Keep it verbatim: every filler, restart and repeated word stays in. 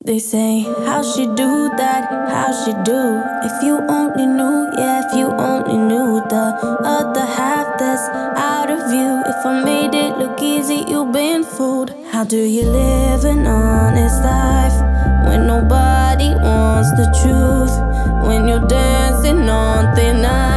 They say, how she do that, how she do. If you only knew, yeah, if you only knew the other half that's out of view. If I made it look easy, you've been fooled. How do you live an honest life when nobody wants the truth? When you're dancing on thin ice?